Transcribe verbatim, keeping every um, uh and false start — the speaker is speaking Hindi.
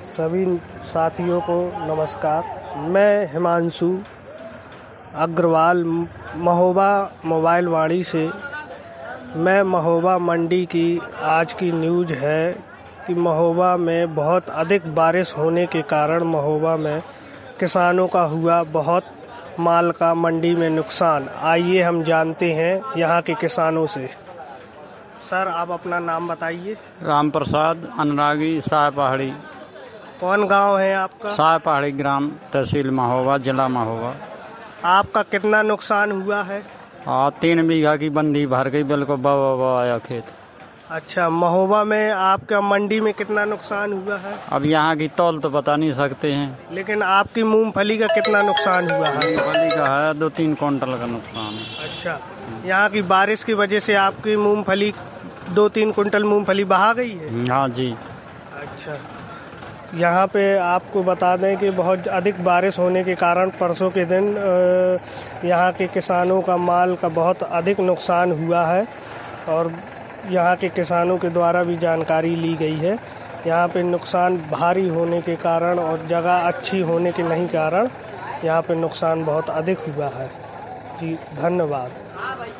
सभी साथियों को नमस्कार। मैं हिमांशु अग्रवाल महोबा मोबाइल वाणी से। मैं महोबा मंडी की आज की न्यूज़ है कि महोबा में बहुत अधिक बारिश होने के कारण महोबा में किसानों का हुआ बहुत माल का मंडी में नुकसान। आइए हम जानते हैं यहाँ के किसानों से। सर, आप अपना नाम बताइए। राम प्रसाद अनुरागी, साय पहाड़ी। कौन गांव है आपका? साय पहाड़ी ग्राम, तहसील महोबा, जिला महोबा। आपका कितना नुकसान हुआ है? हाँ, तीन बीघा की बंदी भर गई, बिल्कुल बवा बवा आया खेत। अच्छा, महोबा में आपका मंडी में कितना नुकसान हुआ है? अब यहाँ की तौल तो बता नहीं सकते हैं। लेकिन आपकी मूंगफली का कितना नुकसान हुआ है? मूंगफली का है दो तीन क्विंटल का नुकसान है। अच्छा, यहाँ की बारिश की वजह से आपकी मूंगफली दो तीन कुंटल मूंगफली बहा गई है? हाँ जी। अच्छा, यहाँ पे आपको बता दें कि बहुत अधिक बारिश होने के कारण परसों के दिन यहाँ के किसानों का माल का बहुत अधिक नुकसान हुआ है और यहाँ के किसानों के द्वारा भी जानकारी ली गई है। यहाँ पे नुकसान भारी होने के कारण और जगह अच्छी होने के नहीं कारण यहाँ पे नुकसान बहुत अधिक हुआ है। जी धन्यवाद।